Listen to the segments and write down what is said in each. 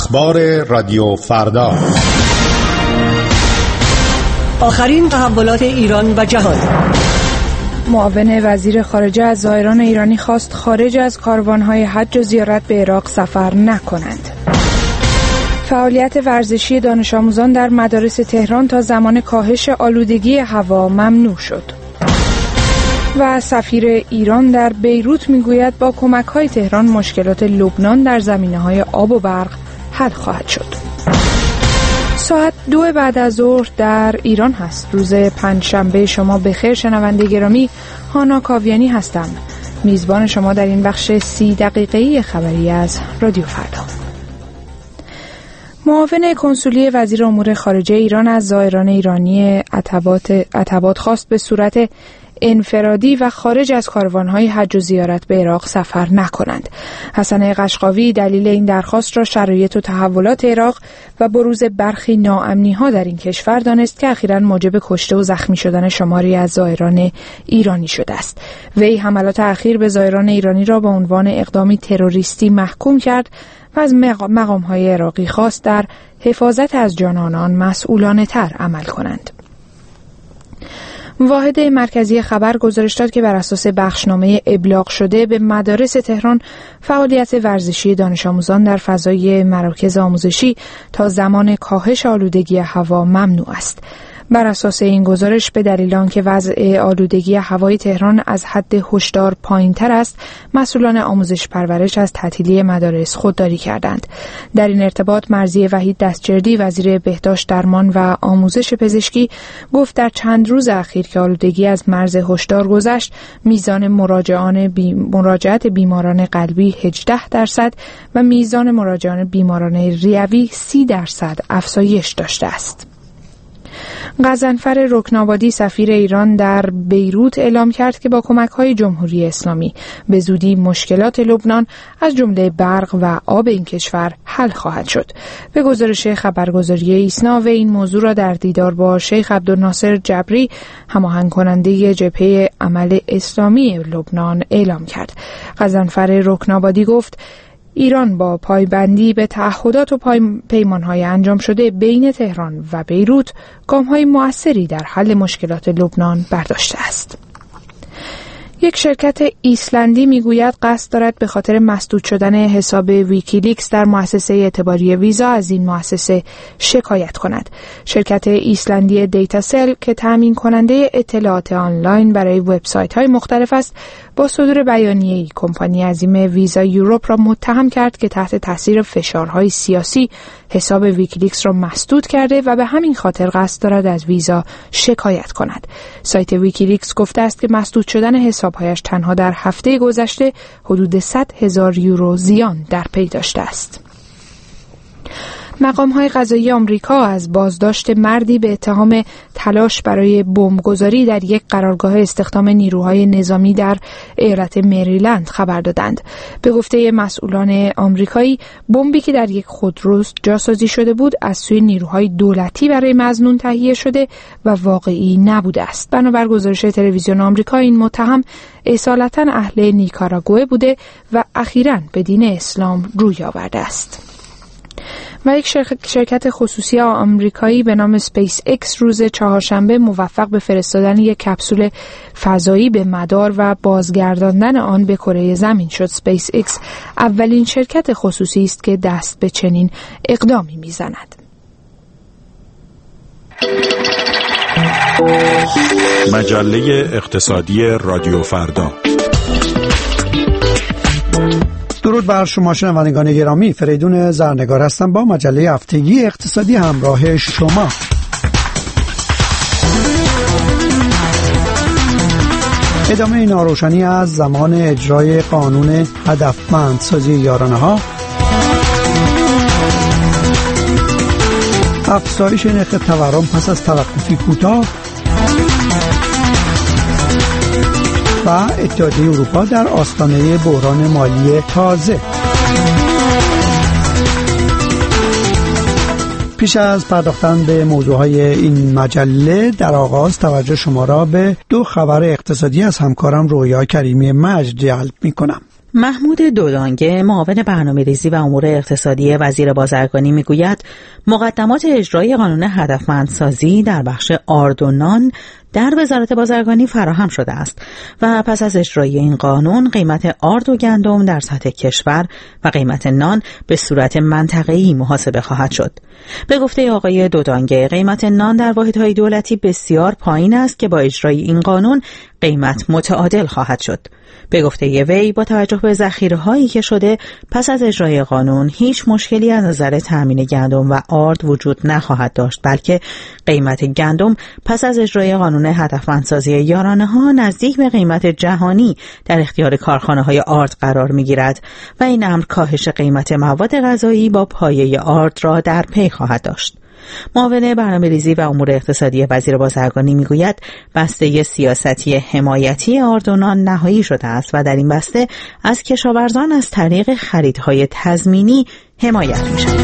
اخبار رادیو فردا. آخرین تحولات ایران و جهان. معاون وزیر خارجه از زائران ایرانی خواست خارج از کاروان‌های حج و زیارت به عراق سفر نکنند. فعالیت ورزشی دانش آموزان در مدارس تهران تا زمان کاهش آلودگی هوا ممنوع شد. و سفیر ایران در بیروت میگوید با کمک‌های تهران مشکلات لبنان در زمینه‌های آب و برق حل خواهد شد. ساعت 2 بعد از ظهر در ایران هست. روز پنجشنبه شما بخیر شنونده گرامی. هانا کاویانی هستم، میزبان شما در این بخش 30 دقیقه‌ای خبری از رادیو فردا. معاون کنسولی وزیر امور خارجه ایران از زائران ایرانی عتبات خواست به صورت انفرادی و خارج از کاروان‌های حج و زیارت به عراق سفر نکنند. حسن قشقاوی دلیل این درخواست را شرایط و تحولات عراق و بروز برخی ناامنی‌ها در این کشور دانست که اخیراً موجب کشته و زخمی شدن شماری از زائران ایرانی شده است. وی حملات اخیر به زائران ایرانی را به عنوان اقدامی تروریستی محکوم کرد و از مقام‌های عراقی خواست در حفاظت از جان آنان مسئولانه‌تر عمل کنند. واحد مرکزی خبر گزارش داد که بر اساس بخشنامه ابلاغ شده به مدارس تهران فعالیت ورزشی دانش آموزان در فضای مراکز آموزشی تا زمان کاهش آلودگی هوا ممنوع است. بر اساس این گزارش به دلیل آنکه وضع آلودگی هوای تهران از حد هشدار پایین‌تر است، مسئولان آموزش پرورش از تعطیلی مدارس خودداری کردند. در این ارتباط مرضیه وحید دستجردی وزیر بهداشت، درمان و آموزش پزشکی گفت در چند روز اخیر که آلودگی از مرز هشدار گذشت، میزان مراجعت بیماران قلبی 18% و میزان مراجعان بیماران ریوی 30% افزایش داشته است. غضنفر رکنابادی سفیر ایران در بیروت اعلام کرد که با کمک‌های جمهوری اسلامی به زودی مشکلات لبنان از جمله برق و آب این کشور حل خواهد شد. به گزارش خبرگزاری ایسنا و این موضوع را در دیدار با شیخ عبدالناصر جبری، هماهنگ کننده جبهه عمل اسلامی لبنان، اعلام کرد. غضنفر رکنابادی گفت ایران با پایبندی به تعهدات و پیمان‌های انجام شده بین تهران و بیروت گام‌های مؤثری در حل مشکلات لبنان برداشته است. یک شرکت ایسلندی میگوید قصد دارد به خاطر مسدود شدن حساب ویکیلیکس در مؤسسه اعتباری ویزا از این مؤسسه شکایت کند. شرکت ایسلندی دیتاسل که تامین کننده اطلاعات آنلاین برای وبسایت‌های مختلف است، با صدور بیانیه‌ای کمپانی عظیم ویزا یوروپ را متهم کرد که تحت تاثیر فشارهای سیاسی حساب ویکیلیکس را مسدود کرده و به همین خاطر قصد دارد از ویزا شکایت کند. سایت ویکیلیکس گفته است که مسدود شدن حسابهایش تنها در هفته گذشته حدود 100,000 یورو زیان در پی داشته است. مقام‌های قضایی آمریکا از بازداشت مردی به اتهام تلاش برای بمبگذاری در یک قرارگاه استخدام نیروهای نظامی در ایالت مریلند خبر دادند. به گفته مسئولان آمریکایی، بمبی که در یک خودرو جاسازی شده بود از سوی نیروهای دولتی برای مظنون تهیه شده و واقعی نبوده است. بنابر گزارش تلویزیون آمریکا، این متهم اصالتاً اهل نیکاراگوئه بوده و اخیراً به دین اسلام روی آورده است. و یک شرکت خصوصی آمریکایی به نام اسپیس اکس روز چهارشنبه موفق به فرستادن یک کپسول فضایی به مدار و بازگرداندن آن به کره زمین شد. اسپیس اکس اولین شرکت خصوصی است که دست به چنین اقدامی میزند. مجله اقتصادی رادیو فردا. درود بر شما شنوندگان گرامی، فریدون زرنگار هستم با مجله هفتگی اقتصادی همراه شما. ادامه ناروشنی از زمان اجرای قانون هدفمندسازی یارانه‌ها، افزایش نرخ تورم پس از توقفی کوتاه و اتحادیه اروپا در آستانه بحران مالی تازه. پیش از پرداختن به موضوعهای این مجله، در آغاز توجه شما را به دو خبر اقتصادی از همکارم رویا کریمی مجد جلب می کنم. محمود دودانگه، معاون برنامه‌ریزی و امور اقتصادی وزیر بازرگانی میگوید مقدمات اجرای قانون هدفمندسازی در بخش آرد و نان در وزارت بازرگانی فراهم شده است و پس از اجرای این قانون قیمت آرد و گندم در سطح کشور و قیمت نان به صورت منطقه‌ای محاسبه خواهد شد. به گفته آقای دودانگه، قیمت نان در واحدهای دولتی بسیار پایین است که با اجرای این قانون قیمت متعادل خواهد شد. به گفته وی، با توجه به ذخیره‌هایی که شده پس از اجرای قانون هیچ مشکلی از نظر تامین گندم و آرد وجود نخواهد داشت، بلکه قیمت گندم پس از اجرای قانون هدفمندسازی یارانه‌ها نزدیک به قیمت جهانی در اختیار کارخانه‌های آرد قرار می‌گیرد و این امر کاهش قیمت مواد غذایی با پایه آرد را در پی خواهد داشت. معاون برنامه‌ریزی و امور اقتصادی وزیر بازرگانی میگوید بسته سیاستی حمایتی آرد و نان نهایی شده است و در این بسته از کشاورزان از طریق خریدهای تضمینی حمایت می‌شود.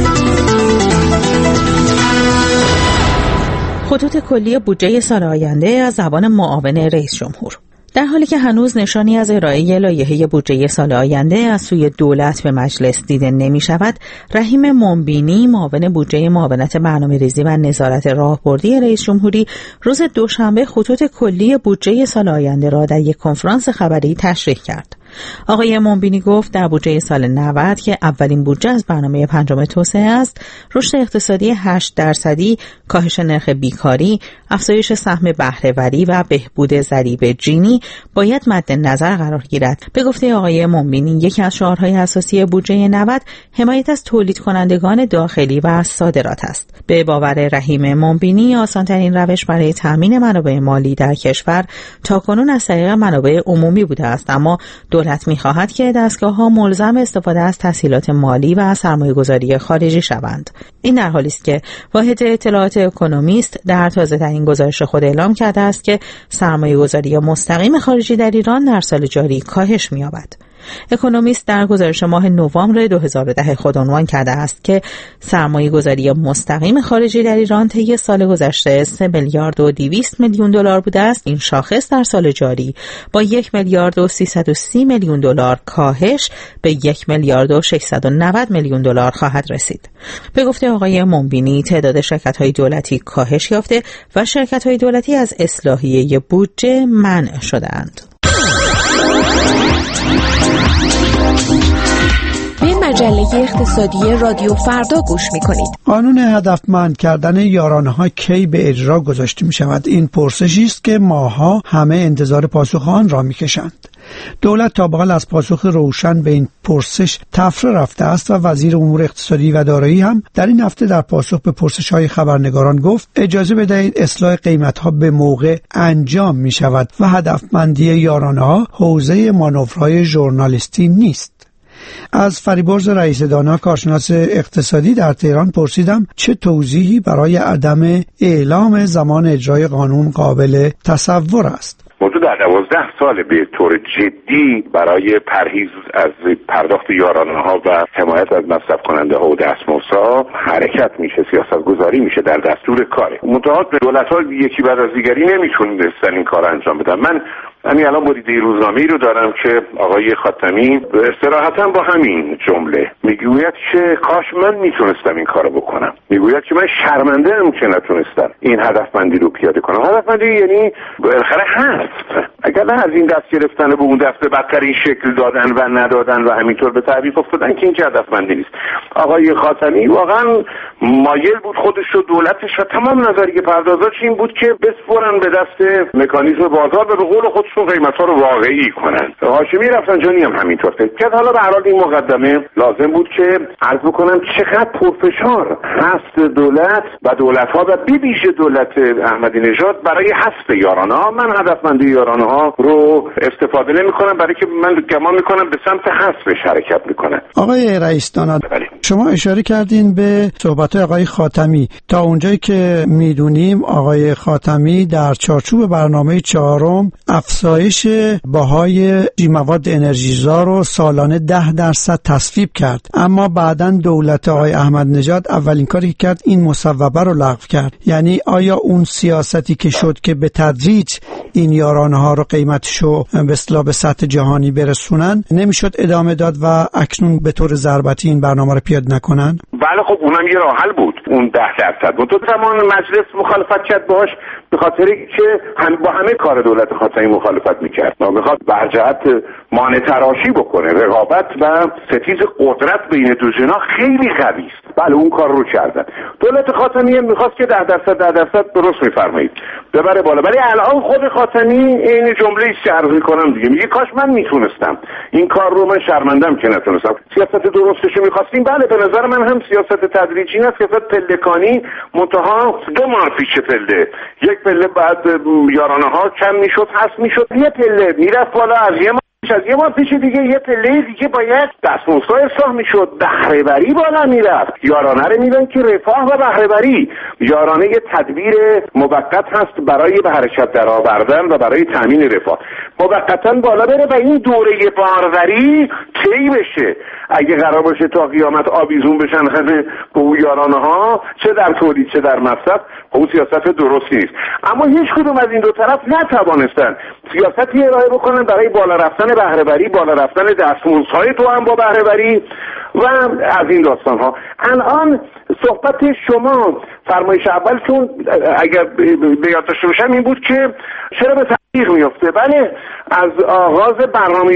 خطوط کلی بودجه سال آینده از زبان معاون رئیس جمهور. در حالی که هنوز نشانی از ارائه لایحه بودجه سال آینده از سوی دولت به مجلس دیده نمی شود، رحیم منبینی، معاون بودجه معاونت برنامه‌ریزی و نظارت راهبردی رئیس جمهوری، روز دوشنبه خطوط کلی بودجه سال آینده را در یک کنفرانس خبری تشریح کرد. آقای منبینی گفت در بودجه سال 90 که اولین بودجه از برنامه پنجم توسعه است، رشد اقتصادی 8%، کاهش نرخ بیکاری، افزایش سهم بهره‌وری و بهبود ضریب جینی باید مد نظر قرار گیرد. به گفته آقای منبینی، یکی از شعارهای اساسی بودجه 90 حمایت از تولید کنندگان داخلی و صادرات است. به باور رحیم منبینی، آسان‌ترین روش برای تامین منابع مالی در کشور تاکنون از طریق منابع عمومی بوده است، اما دولت می‌خواهد که دستگاه‌ها ملزم استفاده از تسهیلات مالی و سرمایه‌گذاری خارجی شوند. این در حالی است که واحد اطلاعات اکونومیست در تازه‌ترین گزارش خود اعلام کرده است که سرمایه‌گذاری مستقیم خارجی در ایران در سال جاری کاهش می‌یابد. اکونومیست در گزارش ماه نوامبر 2010 خود عنوان کرده است که سرمایه‌گذاری مستقیم خارجی در ایران طی سال گذشته 3 میلیارد و 200 میلیون دلار بوده است. این شاخص در سال جاری با 1 میلیارد و 330 میلیون دلار کاهش به 1 میلیارد و 690 میلیون دلار خواهد رسید. به گفته آقای منبینی، تعداد شرکت‌های دولتی کاهش یافته و شرکت‌های دولتی از اصلاحیه بودجه منع شده‌اند. به مجله اقتصادی رادیو فردا گوش می‌کنید. قانون هدفمند کردن یارانه‌ها کی به اجرا گذاشته می‌شود؟ این پرسشی است که ماها همه انتظار پاسخ آن را می‌کشند. دولت تا به حال از پاسخ روشن به این پرسش تفره رفته است و وزیر امور اقتصادی و دارایی هم در این هفته در پاسخ به پرسش‌های خبرنگاران گفت اجازه بدهید اصلاح قیمت‌ها به موقع انجام می‌شود و هدفمندی یارانه‌ها حوزه مانورهای ژورنالیستی نیست. از فریبرز رئیس دانا، کارشناس اقتصادی در تهران پرسیدم چه توضیحی برای عدم اعلام زمان اجرای قانون قابل تصور است. موضوع در 12 سال به طور جدی برای پرهیز از پرداخت یارانه‌ها و حمایت از مصرف کننده ها و دستمزدها حرکت میشه، سیاست گذاری میشه، در دستور کاره. متعاقد دولت‌ها یکی بعد از دیگری نمیتونستن این کار انجام بدن. من همین الان بریده روزنامه‌ای رو دارم که آقای خاتمی صراحتاً با همین جمله میگوید که کاش من میتونستم این کارو بکنم. میگوید که من شرمنده ام که نتونستم این هدفمندی رو پیاده کنم. هدفمندی یعنی بالاخره هست. اگر نه از این دست گرفتن به اون دست بدترین شکل دادن و ندادن و همینطور به تعویق افتادن که این که هدفمندی نیست. آقای خاتمی واقعا مایل بود خودش و دولتش و تمام نظریه پردازاش این بود که بسپرن به دست مکانیزم بازار و به قول خودشون قیمت‌ها رو واقعی کنن. هاشمی رفسنجانی هم همینطور فکر کرد. حالا به هر حال این مقدمه لازم بود که عرض بکنم چقدر پرفشار هست دولت و دولت‌ها و به ویژه دولت احمدی نژاد برای حذف یارانه‌ها. من هدفمندی یارانه‌ها رو استفاده نمی‌کنم، برای که من گمان می‌کنم به سمت حذفش حرکت می‌کنن. آقای رئیس دانا، شما اشاره کردین به صحبت‌های آقای خاتمی. تا اونجایی که می‌دونیم آقای خاتمی در چارچوب برنامه 4 افزایش بهای مواد انرژیزا رو سالانه 10% تصویب کرد، اما بعداً دولت آقای احمد نژاد اولین کاری کاری کرد این مصوبه رو لغو کرد. یعنی آیا اون سیاستی که شد که به تدریج این یارانه ها رو قیمتشو به اصطلاح به سطح جهانی برسونن نمیشد ادامه داد و اکنون به طور ضربتی این برنامه رو پیاده نکنن؟ بله خب اونم یه راه حل بود، اون 10%. تو زمان مجلس مخالفت کرد باهاش به خاطر که با همه کار دولت خاتمی مخالفت میکرد. میخواد بر جهت مانع تراشی بکنه. رقابت و ستیز قدرت بین دو جناح خیلی قوی است. بله اون کار رو کردن. دولت خاتمی میخواست که 10% درست میفرمایید ببره بالا، ولی الان خود خاتمی این جمله است که عرض میکنم دیگه، میگه کاش من میتونستم این کار رو، من شرمندم که نتونستم. سیاست درستش میخواستیم، بله به نظر من هم سیاست تدریجی نه، سیاست پلکانی، منتها 2 ماه پیش پله، یک پله بعد یارانه ها کم میشد، حذف میشد، یه پله میرفت بالا، از یه ماه پیش دیگه یه پله دیگه باید دستمزدها اصلاح میشد، بهره‌وری بالا میرفت. یارانه رو میدن که رفاه و بهره‌وری، یارانه یه تدبیر موقت هست برای به حرکت درآوردن و برای تامین رفاه، موقتا بالا بره و این دوره باروری طی بشه. اگه قرار باشه تا قیامت آویزون بشن همه به اون یارانه ها، چه در تولید چه در مصرف، اون سیاست درستی نیست. اما هیچ کدوم از این دو طرف نتوانستن سیاستی ارائه بکنن برای بالا رفتن بهره‌وری، بالا رفتن دستمزدهای تو هم با بهره‌وری و از این داستان ها. الان صحبت شما فرمایش اول چون اگر به یاد داشته باشم این بود که چرا به تحقیق میفته. بله از آغاز برنامه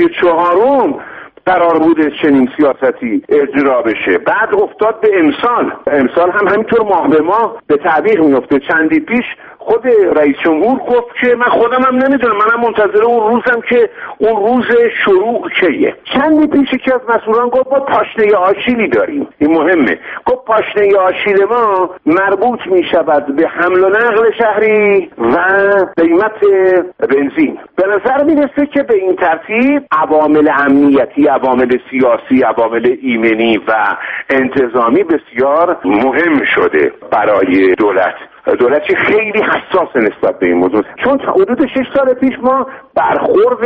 4 قرار بوده چنین سیاستی اجرا بشه، بعد افتاد به امسال هم همینطور ماه به ماه به تعبیق میفته. چندی پیش خود رئیس جمهور گفت که من خودم هم نمیدونم، منم منتظر اون روزم که اون روز شروع کیه. چندی پیش که از مسئولان گفت ما پاشنه آشیلی داریم، این مهمه، گفت پاشنه آشیل ما مربوط میشود به حمل و نقل شهری و قیمت بنزین. به نظر میرسه که به این ترتیب عوامل امنیتی، عوامل سیاسی، عوامل ایمنی و انتظامی بسیار مهم شده برای دولتی خیلی حساس نسبت به این موضوع، چون حدود 6 سال پیش ما برخورد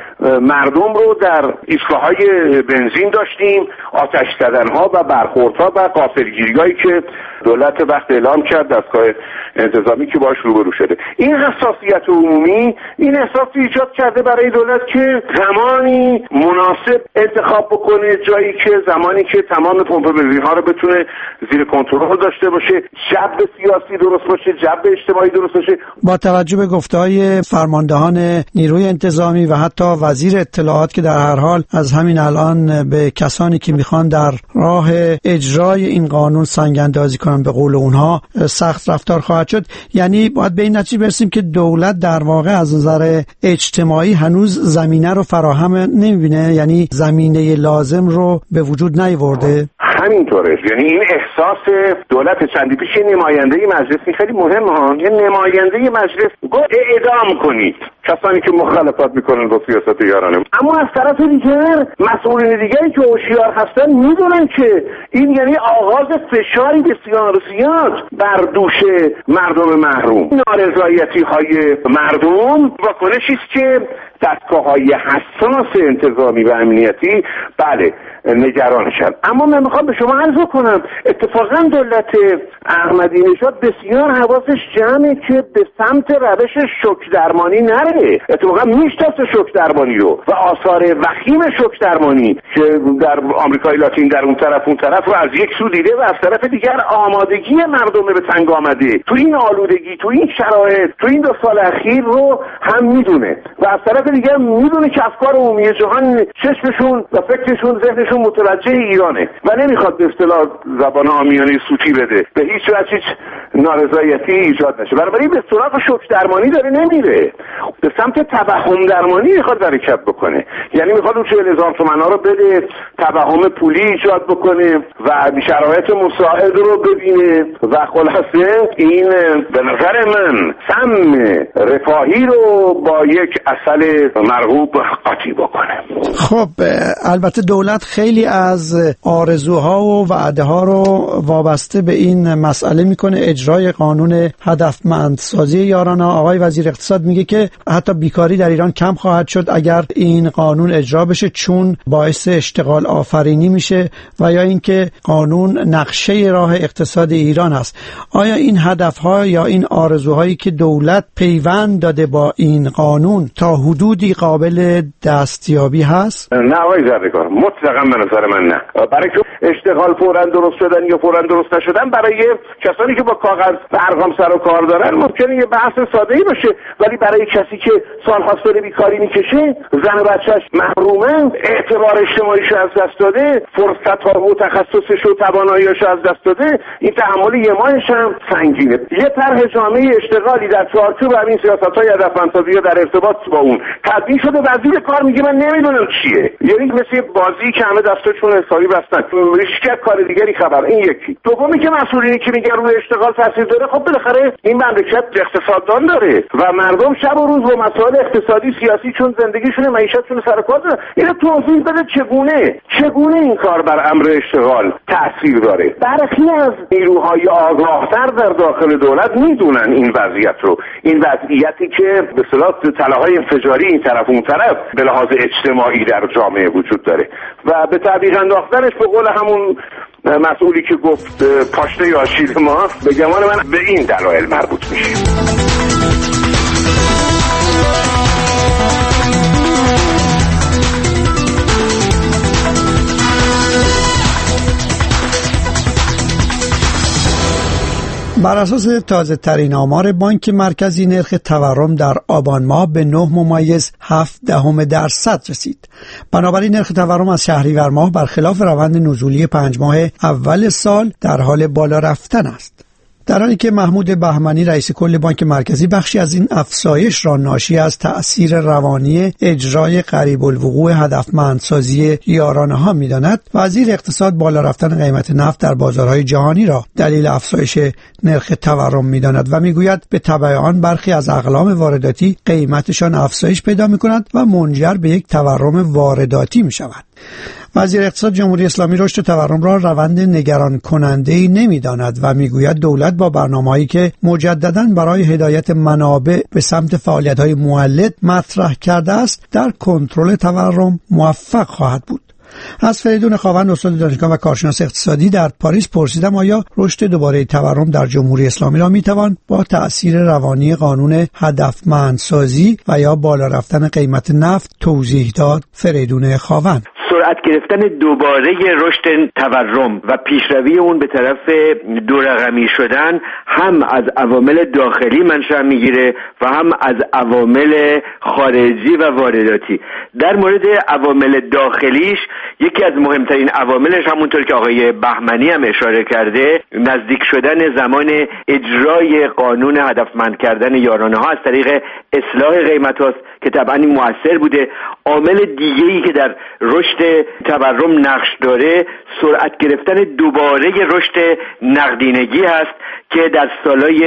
مردم رو در ایستگاه‌های بنزین داشتیم، آتش زدن‌ها و برخوردها و غافلگیری‌هایی که دولت وقت اعلام کرد دستگاه انتظامی که باش روبرو شده. این حساسیت عمومی این احساس ایجاد کرده برای دولت که زمانی مناسب انتخاب بکنه، جایی که زمانی که تمام پمپ بنزین‌ها رو بتونه زیر کنترل داشته باشه، جو سیاسی درست باشه، جو اجتماعی درست باشه. با توجه به گفته‌های فرماندهان نیروی انتظامی و حتی وزیر اطلاعات که در هر حال از همین الان به کسانی که میخوان در راه اجرای این قانون سنگ‌اندازی کنن به قول اونها سخت رفتار خواهد شد، یعنی باید به این نتیجه برسیم که دولت در واقع از نظر اجتماعی هنوز زمینه رو فراهم نمیبینه، یعنی زمینه لازم رو به وجود نیاورده. همینطوره، یعنی این احساس دولت چندی پیش نماینده مجلس خیلی مهمه، یه نماینده مجلس گفت اعدام کنید کسانی که مخالفت میکنن با سیاست یارانه. اما از طرف دیگر مسئولین دیگری که هوشیار هستن میدونن که این یعنی آغاز فشاری بسیار زیاد بر دوش مردم محروم. نارضایتی های مردم واکنشی است که دستگاه‌های حساس انتظامی و امنیتی بله نگرانشن. اما من میخوام به شما عرض کنم اتفاقا دولت احمدی نژاد بسیار حواسش جمعه که به سمت روش شوک درمانی نره. اتفاقا میشناسه شوک درمانی رو و آثار وخیم شوک درمانی که در آمریکای لاتین در اون طرف رو از یک سو دیده و از طرف دیگر آمادگی مردم به تنگ آمده تو این آلودگی، تو این شرایط، تو این 2 سال اخیر رو هم میدونه و از طرف دیگر میدونه که افکار عمومی جهان چشمشون و فکرشون ذهنشون متوجه ایرانه و نمیخواد به اصطلاح زبان عامیانه سوتی بده، به هیچ وجه هیچ نارضایتی ایجاد نشه. بنابراین به سراغ شوک درمانی داره نمیره، به سمت توهم درمانی میخواد حرکت بکنه. یعنی میخواد اون 40,000 تومن‌ها رو بده، توهم پولی ایجاد بکنه و شرایط مساعد رو ببینه و خلاصه این به نظر من سم رفاهی رو با یک عسل مرغوب قاطی بکنه. خب البته دولت خیلی از آرزوها و وعده ها رو وابسته به این مسئله میکنه اجرای قانون هدفمندسازی یارانه. آقای وزیر اقتصاد میگه که حتی بیکاری در ایران کم خواهد شد اگر این قانون اجرا بشه، چون باعث اشتغال آفرینی میشه، و یا اینکه قانون نقشه راه اقتصاد ایران است. آیا این هدفها یا این آرزوهایی که دولت پیوند داده با این قانون تا حدودی قابل دستیابی هست؟ نه آقای زرگار، مطلقاً به نظر من نه. برای که اشتغال فوراً درست شدن یا فوراً درست نشدن برای کسانی که با کاغذ و ارقام سر و کار دارن ممکنه یه بحث ساده‌ای باشه، ولی برای کسی که سال‌هاست داره بیکاری میکشه، زن و بچه‌اش محرومه، اعتبار اجتماعیشو از دست داده، فرصت‌ها و تخصصش و توانایی‌هاش از دست داده، این تحمل یه ماهش هم سنگینه. یه طرح جامعه اشتغالی در چارچوب همین سیاست‌های هدفمندسازی در ارتباط با اون تدوین شده، وزیر کار میگه من نمیدونم چیه. یعنی مثل بازی که همه دستشون حسابی بستن، هیچ کار دیگری خبر. این یکی. دومی که مسئولینی که میگن روی اشتغال تاثیر داره، خب بالاخره این مملکت اقتصاددان داره و مردم شب و روز با مسائل اقتصادی سیاسی چون زندگیشون معیشتشون سر کار داره. اینو توضیح بده چگونه این کار بر امر اشتغال تاثیر داره. برخی از نیروهای آگاهتر در داخل دولت میدونن این وضعیت رو، این وضعیتی که به اصطلاح تلاهای انفجاری این طرف اون طرف به لحاظ اجتماعی در جامعه وجود داره و به تعبیر انداختنش به قول همون مسئولی که گفت پاشنه آشیل ما، به گمان من به این دلایل مربوط میشه. بر اساس تازه ترین آمار بانک مرکزی، نرخ تورم در آبان ماه به 9.7% رسید. بنابراین نرخ تورم از شهریور ماه برخلاف روند نزولی 5 ماه اول سال در حال بالا رفتن است. در حالی که محمود بهمنی رئیس کل بانک مرکزی بخشی از این افزایش را ناشی از تأثیر روانی اجرای قریب الوقوع هدفمندسازی یارانه‌ها می‌داند، وزیر اقتصاد بالا رفتن قیمت نفت در بازارهای جهانی را دلیل افزایش نرخ تورم می‌داند و می‌گوید به تبع آن برخی از اقلام وارداتی قیمتشان افزایش پیدا می‌کند و منجر به یک تورم وارداتی می‌شود. وزیر اقتصاد جمهوری اسلامی رشد تورم را روند نگران کننده‌ای نمی‌داند و می‌گوید دولت با برنامه‌هایی که مجدداً برای هدایت منابع به سمت فعالیت‌های مولد مطرح کرده است در کنترل تورم موفق خواهد بود. از فریدون خاوند استاد دانشگاه و کارشناس اقتصادی در پاریس پرسیدم آیا رشد دوباره تورم در جمهوری اسلامی را می‌توان با تأثیر روانی قانون هدفمندسازی و یا بالا رفتن قیمت نفت توضیح داد. فریدون خاوند: سرعت گرفتن دوباره رشد تورم و پیشروی اون به طرف دو رقمی شدن هم از عوامل داخلی منشأ میگیره و هم از عوامل خارجی و وارداتی. در مورد عوامل داخلیش یکی از مهمترین عواملش همونطور که آقای بهمنی هم اشاره کرده، نزدیک شدن زمان اجرای قانون هدفمند کردن یارانه‌ها از طریق اصلاح قیمت هاست که طبعا این مؤثر بوده. عامل دیگه‌ای که در رشد تورم نقش داره سرعت گرفتن دوباره رشد نقدینگی هست که در سالهای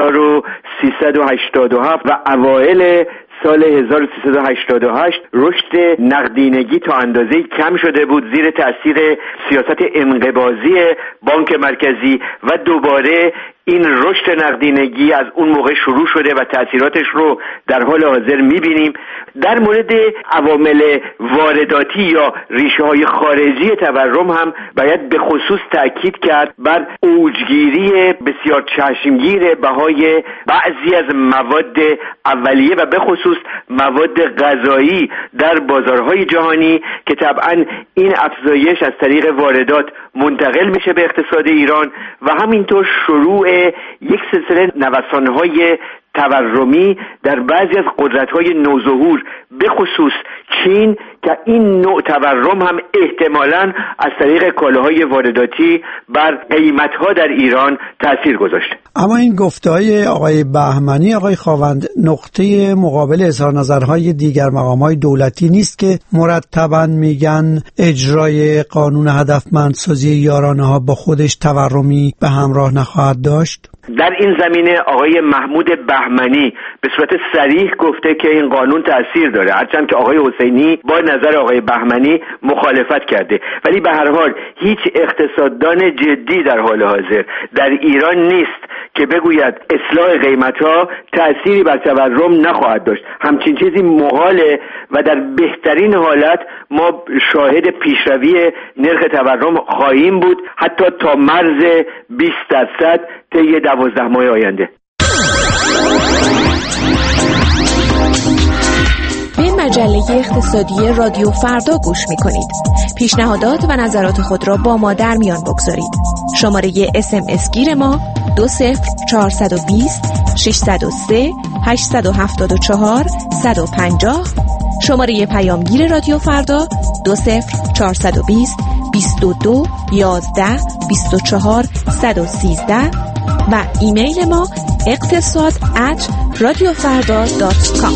1387 و اوایل سال 1388 رشد نقدینگی تا اندازه‌ای کم شده بود زیر تأثیر سیاست انقباضی بانک مرکزی و دوباره این رشد نقدینگی از اون موقع شروع شده و تأثیراتش رو در حال حاضر می‌بینیم. در مورد عوامل وارداتی یا ریشه‌های خارجی تورم هم باید به خصوص تأکید کرد بر اوجگیری بسیار چشمگیر بهای بعضی از مواد اولیه و به خصوص مواد غذایی در بازارهای جهانی که طبعا این افزایش از طریق واردات منتقل میشه به اقتصاد ایران و همینطور شروع یک سلسله نوسان‌های تورمی در بعضی از قدرت‌های نوظهور به خصوص چین که این نوع تورم هم احتمالاً از طریق کالاهای وارداتی بر قیمت‌ها در ایران تأثیر گذاشته. اما این گفته‌های آقای بهمنی، آقای خاوند، نقطه مقابل اظهار نظرهای دیگر مقام‌های دولتی نیست که مرتباً میگن اجرای قانون هدفمندسازی یارانه‌ها با خودش تورمی به همراه نخواهد داشت؟ در این زمینه آقای محمود بهمنی به صورت صریح گفته که این قانون تأثیر داره، هرچند که آقای حسینی با نظر آقای بهمنی مخالفت کرده، ولی به هر حال هیچ اقتصاددان جدی در حال حاضر در ایران نیست که بگوید اصلاح قیمت‌ها تأثیری بر تورم نخواهد داشت. همچین چیزی محاله و در بهترین حالت ما شاهد پیشروی نرخ تورم خواهیم بود، حتی تا مرز 20% طی 12 ماه آینده. به مجله اقتصادی رادیو فردا گوش می‌کنید. پیشنهادات و نظرات خود را با ما در میان بگذارید. شماره SMS گیر ما 20420 603 874 150. شماره پیامگیر رادیو فردا 20420 22 11 24 113 و ایمیل ما اقتصاد@radiofarda.com.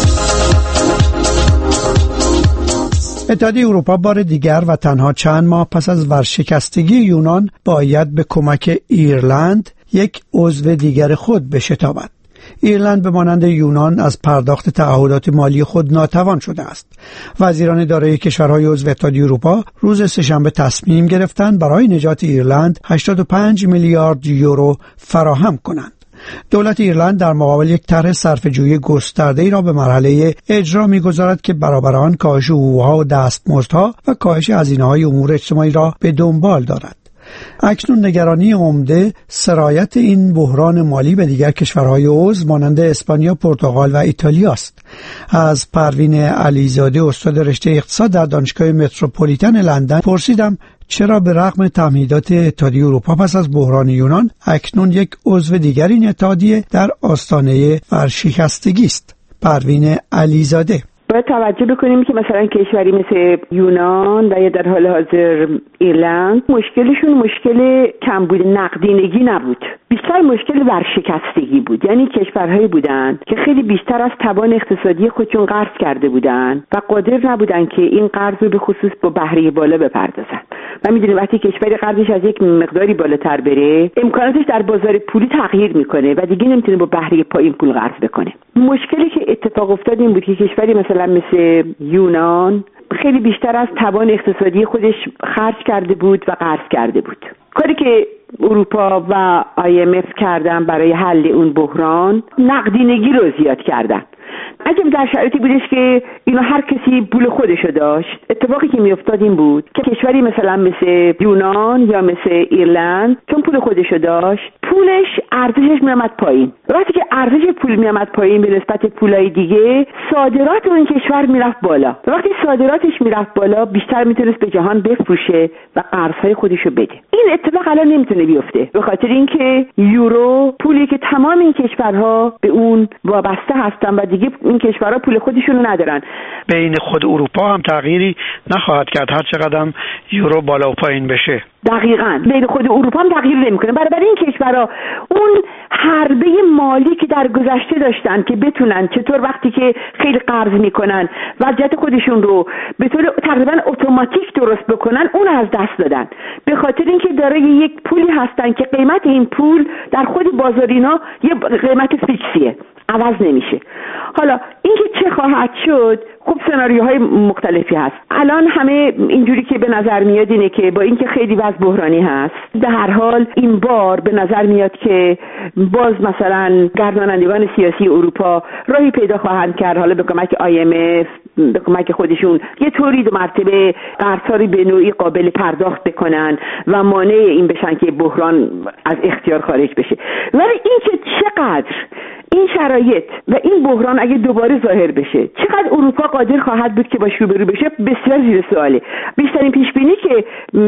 اتحادیه اروپا بار دیگر و تنها چند ماه پس از ورشکستگی یونان باید به کمک ایرلند یک عضو دیگر خود بشتابد. ایرلند به مانند یونان از پرداخت تعهدات مالی خود ناتوان شده است. وزیران اداره کشورهای عضو اتحادیه اروپا روز سه‌شنبه تصمیم گرفتند برای نجات ایرلند 85 میلیارد یورو فراهم کنند. دولت ایرلند در مقابل یک طرح صرفه‌جویی گسترده‌ای را به مرحله اجرا می‌گذارد که برابر آن کاهش حقوق‌ها و دستمزدها و کاهش هزینه‌های امور اجتماعی را به دنبال دارد. اکنون نگرانی عمده سرایت این بحران مالی به دیگر کشورهای عضو مانند اسپانیا، پرتغال و ایتالیا است. از پروین علیزاده، استاد رشته اقتصاد در دانشگاه متروپولیتن لندن پرسیدم چرا به رغم تمهیدات اتحادیه اروپا پس از بحران یونان اکنون یک عضو دیگر این اتحادیه در آستانه ورشکستگی است. پروین علیزاده: باید توجه بکنیم که مثلا کشوری مثل یونان و یا در حال حاضر ایرلند مشکلشون مشکل کمبود نقدینگی نبود، بیشتر مشکل ورشکستگی بود. یعنی کشورهایی بودند که خیلی بیشتر از توان اقتصادی خودشون قرض کرده بودند و قادر نبودن که این قرض رو به خصوص با بهره بالا بپردازن. و میدونید وقتی کشوری قرضش از یک مقداری بالاتر بره، امکاناتش در بازار پولی تغییر میکنه و دیگه نمیتونه با بهره پایین پول قرض بکنه. مشکلی که اتفاق افتاد این بود که کشوری مثل یونان خیلی بیشتر از توان اقتصادی خودش خرج کرده بود و قرض کرده بود. کاری که اروپا و IMF کردن برای حل اون بحران، نقدینگی رو زیاد کردن. اگه در شرایطی بودش که اینا هر کسی پول خودشو داشت، اتفاقی که میافتاد این بود که کشوری مثل یونان یا مثل ایرلند چون پول خودشو داشت، پولش ارزشش میامد پایین. وقتی که ارزش پول میامد پایین به نسبت پولای دیگه، صادرات اون کشور میرفت بالا. وقتی صادراتش میرفت بالا، بیشتر میتونست به جهان بفروشه و قرضهای خودشو بده. این اتفاق الان نمیتونه بیفته، به خاطر اینکه یورو پولی که تمام این کشورها به اون وابسته هستن و دیگه این کشورها پول خودشونو ندارن. بین خود اروپا هم تغییری نخواهد کرد هر چقدر یورو بالا و پایین بشه. دقیقاً بین خود اروپا هم تغییر نمیکنه. برای این کشورها اون حربه مالی که در گذشته داشتن که بتونن چطور وقتی که خیلی قرض میکنن وضعیت خودشون رو به طور تقریبا اتوماتیک درست بکنن، اون از دست دادن. به خاطر اینکه دارای یک پولی هستن که قیمت این پول در خود بازار اینا یه قیمت فیکسیه، عوض نمیشه. حالا اینکه چه خواهد شد، خب سناریوهای مختلفی هست. الان همه اینجوری که به نظر میاد اینه که با اینکه خیلی وضع بحرانی هست، در هر حال این بار به نظر میاد که باز مثلا گردانندگان سیاسی اروپا راهی پیدا خواهند کرد، حالا به کمک IMF، به کمک خودشون یه طوری دو مرتبه قرض‌ها رو به نوعی قابل پرداخت بکنن و مانع این بشن که بحران از اختیار خارج بشه. ولی این که چقدر این شرایط و این بحران اگه دوباره ظاهر بشه، چقدر اروپا قادر خواهد بود که باش روبرو بشه، بسیار زیر سواله. بیشترین پیشبینی که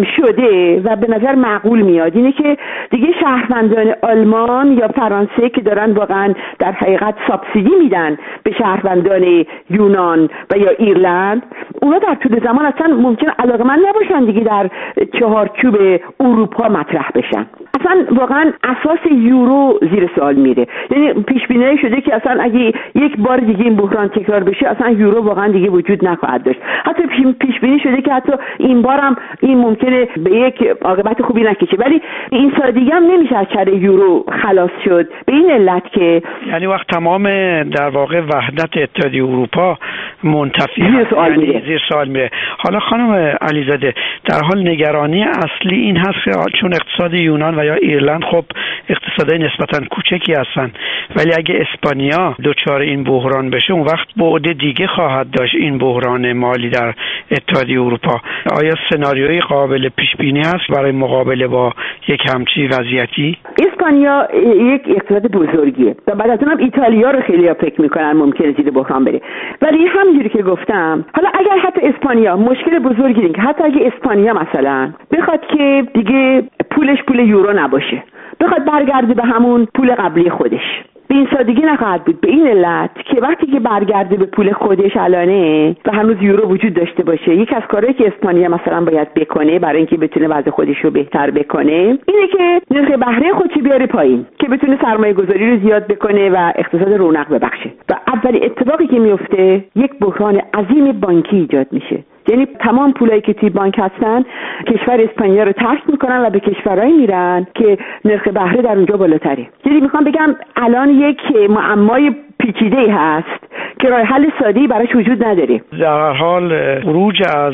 شده و به نظر معقول میاد اینه که دیگه شهروندان آلمان یا فرانسه که دارن واقعا در حقیقت سابسیدی میدن به شهروندان یونان و یا ایرلند، اونا در طول زمان اصلا ممکن علاقمند نباشن دیگه در چهارچوب اروپا مطرح بشن. اصلا واقعا اساس یورو زیر سوال میره. یعنی پیش بینی شده که اصلا اگه یک بار دیگه این بحران تکرار بشه، اصلا یورو واقعا دیگه وجود نخواهد داشت. حتی پیش بینی شده که حتی این بار هم این ممکنه به یک عاقبت خوبی نکشه، ولی این سادگی هم نمیشه از چره یورو خلاص شد، به این علت که یعنی وقت تمام در واقع وحدت اتحادیه اروپا منتفی زیر سوال میره. حالا خانم علیزاده، در حال نگرانی اصلی این هست که چون اقتصاد یونان و یا ایرلند خب اقتصادهای نسبتاً کوچکی هستن، ولی اگه اسپانیا دچار این بحران بشه اون وقت بعد دیگه خواهد داشت این بحران مالی در اتحادیه اروپا. آیا سناریوی قابل پیش بینی هست برای مقابله با یک همچین وضعیتی؟ اسپانیا یک اقتصاد بزرگیه و بعد از اونم ایتالیا رو خیلی فکر میکنن ممکنه زیر بحران بره، ولی همونجوری که گفتم حالا اگر حتی اسپانیا مشکل بزرگی داره که حتی اگه اسپانیا مثلا بخواد که دیگه پولش پول یورو نباشه، بخواد برگرده به همون پول قبلی خودش، به این سادگی نخواهد بود. به این علت که وقتی که برگرده به پول خودش الانه و هنوز یورو وجود داشته باشه، یک از کارهایی که اسپانیا مثلا باید بکنه برای اینکه بتونه وضع خودش رو بهتر بکنه اینه که نرخ بهره خودش بیاره پایین که بتونه سرمایه گذاری رو زیاد بکنه و اقتصاد رونق ببخشه. و اولین اتفاقی که میفته یک بحران عظیم بانکی ایجاد میشه، یعنی تمام پولایی که توی بانک هستن کشور اسپانیا رو ترک میکنن و به کشورهایی میرن که نرخ بهره در اونجا بالاتره. یعنی میخوام بگم الان یک معمای پیچیده هست که راه حل ساده‌ای براش وجود نداره. در هر حال خروج از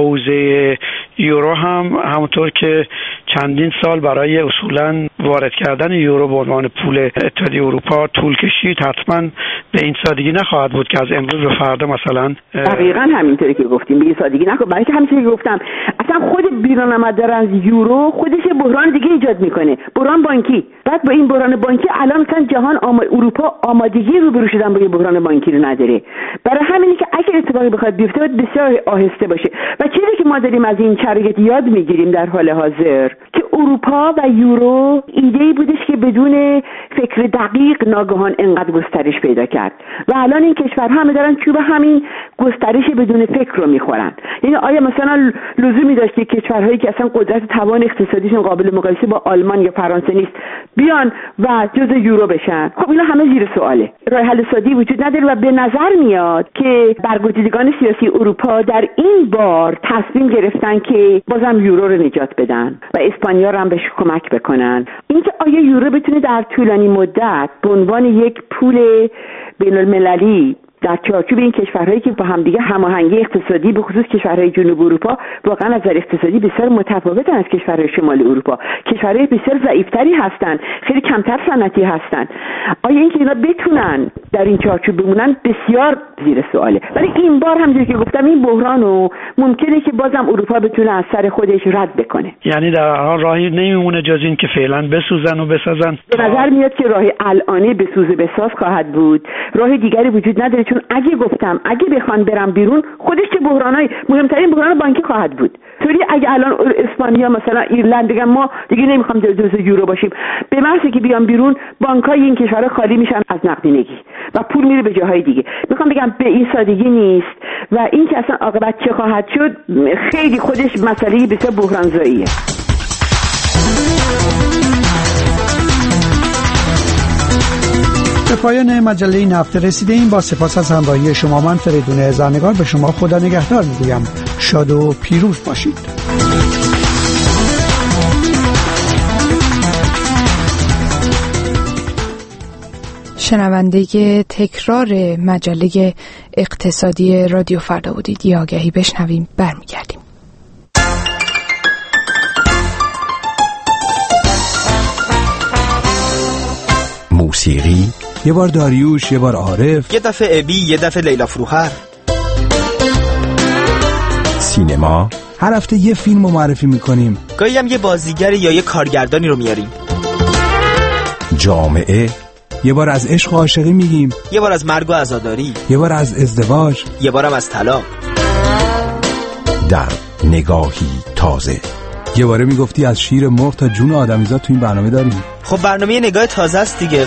حوزه یورو هم همونطور که چندین سال برای اصولاً وارد کردن یورو به عنوان پول اتحادیه اروپا طول کشید، حتما به این سادگی نخواهد بود که از امروز به فردا مثلا. دقیقاً همینطوری که گفتیم به این سادگی نخواهد، برای که همینطوری که گفتم اصلا خود بیرون آمدن از یورو خودش بحران دیگه ایجاد میکنه، بحران بانکی. بعد با این بحران بانکی الان مثلا جهان اروپا آمادگی روبرو شدن با این بحران بانکی رو نداره. برای همینه که اگه اتفاقی بخواد بیفته باید بسیار آهسته باشه. و چیزی که ما داریم از این شرایط یاد میگیریم در حال حاضر که اروپا و یورو ایده‌ای بودش که بدون فکر دقیق ناگهان انقدر گسترش پیدا کرد و الان این کشورها همه دارن چوب همین گسترش بدون فکر رو میخورن. یعنی آیا مثلا لزومی داشت که کشورهایی که اصلا قدرت توان اقتصادیشون قابل مقایسه با آلمان یا فرانسه نیست بیان و جزء یورو بشن؟ خب اینا همه زیر سواله. راه حل ساده‌ای وجود نداره و به نظر میاد که برگزیدگان سیاسی اروپا در این بار تصمیم گرفتن که بازم یورو رو نجات بدن و اسپانیا رو هم بهش کمک بکنن. اینکه آیا یورو بتونه در طولانی مدت به عنوان یک پول بین‌المللی در چارچوب این کشورهایی که با همدیگه هماهنگی اقتصادی به خصوص کشورهای جنوب اروپا واقعا از نظر اقتصادی بسیار متفاوتن از کشورهای شمال اروپا، کشورهای بسیار ضعیفتری هستن، خیلی کمتر صنعتی هستن، آیا اینکه اینا بتونن در این چارچوب بمونن بسیار زیر سواله. ولی این بار همونجوری که گفتم این بحرانو ممکنه که بازم اروپا بتونه از سر خودش رد بکنه. یعنی در هر حال راهی نمیمونه جز این که فعلا بسوزن و بسازن. به نظر میاد که راه الانی بسوز و بساز خواهد بود، راه دیگری وجود نداره. چون اگه بخوان برن بیرون خودش چه بحرانای مهمترین بحران بانکی خواهد بود. طوری اگه الان اسپانیا مثلا ایرلند بگن ما دیگه نمیخوام جزء یورو باشیم، به محض که بیان بیرون بانکای این کشورها خالی میشن از نقدینگی و پول میره به جاهای دیگه. میخوام بگم به این سادگی نیست و این که اصلا عاقبت چه خواهد شد خیلی خودش مسئله بسیار بحرانزاییه. به پایان مجله نفت رسیده این. با سپاس از همراهی شما من فریدون زرنگار به شما خدا نگهدار میگویم. شاد و پیروز باشید. شنونده تکرار مجله اقتصادی رادیو فردا بودید. یه آگهی بشنویم برمیگردیم. موسیقی، یه بار داریوش، یه بار عارف، یه دفعه ابی، یه دفعه لیلا فروخر. سینما، هر هفته یه فیلم رو معرفی میکنیم. گاهی هم یه بازیگر یا یه کارگردانی رو میاریم. جامعه، یه بار از عشق و عاشقی میگیم، یه بار از مرگ و عزاداری، یه بار از ازدواج، یه بارم از طلاق. در نگاهی تازه، یه باره میگفتی از شیر مرغ تا جون آدمیزاد تو این برنامه داریم. خب برنامه نگاه تازه است دیگه.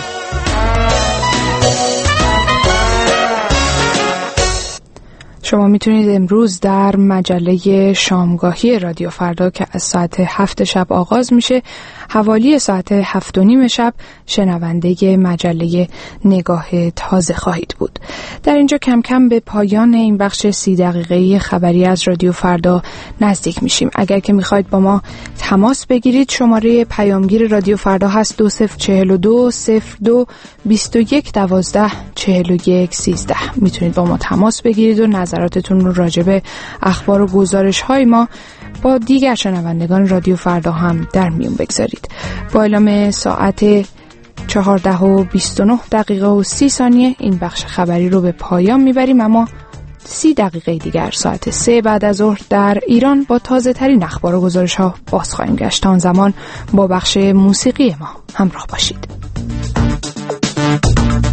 شما میتونید امروز در مجله شامگاهی رادیو فردا که از ساعت 7 شب آغاز میشه حوالی ساعت 7:30 شب شنونده مجله نگاه تازه خواهید بود. در اینجا کم کم به پایان این بخش 30 دقیقه‌ای خبری از رادیو فردا نزدیک میشیم. اگر که میخواید با ما تماس بگیرید شماره پیامگیر رادیو فردا هست 2042 02 21 12 41 13. میتونید با ما تماس بگیرید و نظراتتون رو راجع به اخبار و گزارش های ما با دیگر شنوندگان رادیو فردا هم در میون بگذارید. با اعلام ساعت 14:29 این بخش خبری رو به پایان میبریم، اما 30 دقیقه دیگر ساعت 3 بعد از ظهر در ایران با تازه ترین اخبار و گزارش ها باز خواهیم گشت. آن زمان با بخش موسیقی ما همراه باشید.